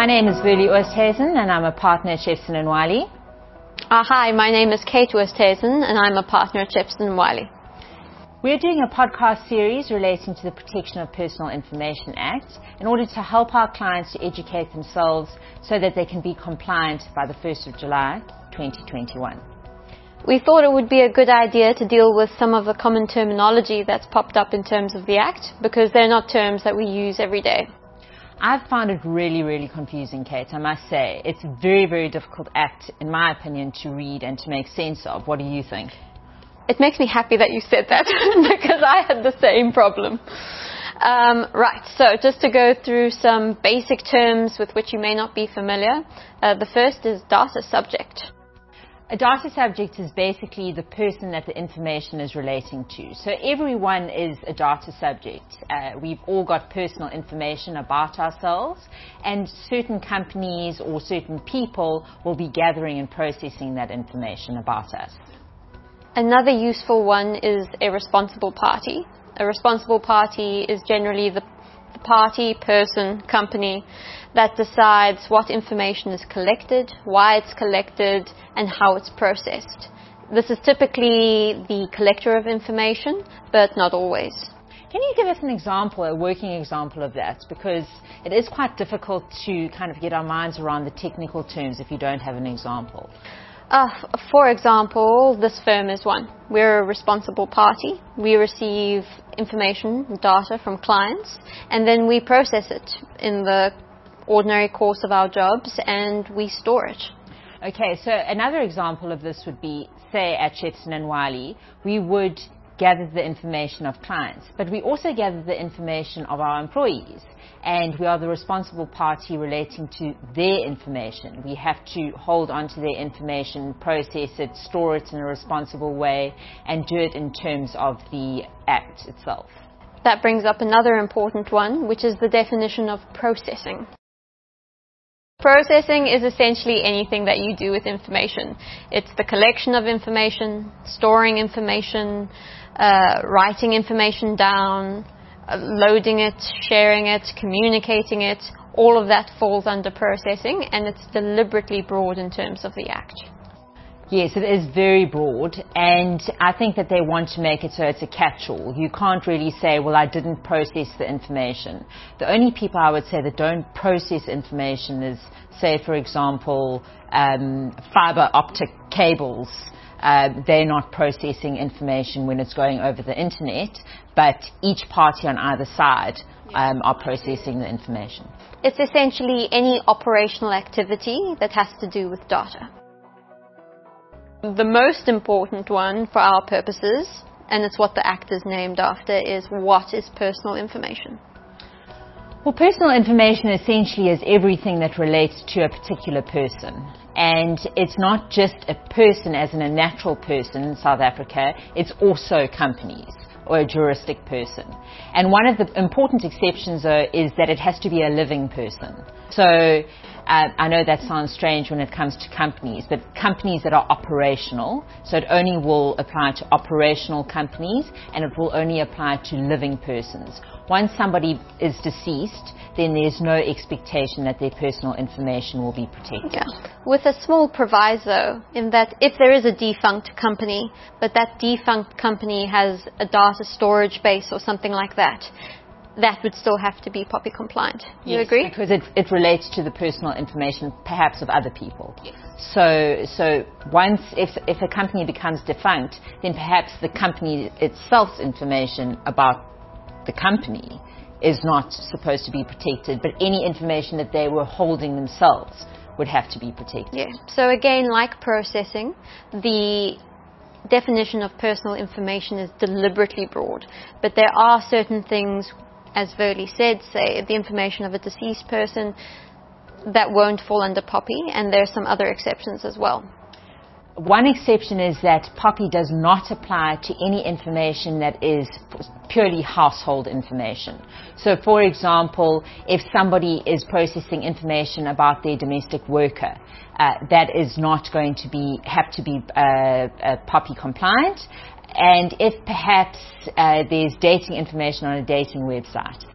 My name is Burley Oosthuizen and I'm a partner at Shepstone & Wiley. Hi, my name is Kate Oosthuizen and I'm a partner at Shepstone & Wiley. We're doing a podcast series relating to the Protection of Personal Information Act in order to help our clients to educate themselves so that they can be compliant by the 1st of July 2021. We thought it would be a good idea to deal with some of the common terminology that's popped up in terms of the Act, because they're not terms that we use every day. I've found it really confusing, Kate, I must say. It's a very difficult Act, in my opinion, to read and to make sense of. What do you think? It makes me happy that you said that, because I had the same problem. Right, so just to go through some basic terms with which you may not be familiar. The first is data subject. A data subject is basically the person that the information is relating to. So everyone is a data subject. We've all got personal information about ourselves, and certain companies or certain people will be gathering and processing that information about us. Another useful one is a responsible party. A responsible party is generally the party, person, company that decides what information is collected, why it's collected, and how it's processed. This is typically the collector of information, but not always. Can you give us an example, a working example of that? Because it is quite difficult to kind of get our minds around the technical terms if you don't have an example. For example, this firm is one. We're a responsible party. We receive information, data from clients, and then we process it in the ordinary course of our jobs, and we store it. Okay, so another example of this would be, say, at Shepstone & Wiley, we would gather the information of clients, but we also gather the information of our employees, and we are the responsible party relating to their information. We have to hold on to their information, process it, store it in a responsible way, and do it in terms of the Act itself. That brings up another important one, which is the definition of processing. Processing is essentially anything that you do with information. It's the collection of information, storing information, writing information down, loading it, sharing it, communicating it. All of that falls under processing, and it's deliberately broad in terms of the Act. Yes, it is very broad, and I think that they want to make it so it's a catch-all. You can't really say, well, I didn't process the information. The only people I would say that don't process information is, say, for example, fiber optic cables. They're not processing information when it's going over the internet, but each party on either side are processing the information. It's essentially any operational activity that has to do with data. The most important one for our purposes, and it's what the Act is named after, is what is personal information? Well, personal information essentially is everything that relates to a particular person. And it's not just a person as in a natural person in South Africa, it's also companies or a juristic person. And one of the important exceptions is that it has to be a living person. So I know that sounds strange when it comes to companies, but companies that are operational, so it only will apply to operational companies, and it will only apply to living persons. Once somebody is deceased, then there's no expectation that their personal information will be protected. Yeah, with a small proviso in that if there is a defunct company, but that defunct company has a data storage base or something like that, that would still have to be POPI compliant. You agree? Because it relates to the personal information, perhaps, of other people. Yes. So once, if a company becomes defunct, then perhaps the company itself's information about the company is not supposed to be protected, but any information that they were holding themselves would have to be protected. Yeah. So again, like processing, the definition of personal information is deliberately broad, but there are certain things, as Verly said, say the information of a deceased person, that won't fall under POPI, and there are some other exceptions as well. One exception is that POPI does not apply to any information that is purely household information. So, for example, if somebody is processing information about their domestic worker, that is not going to have to be POPI compliant. And if perhaps there's dating information on a dating website,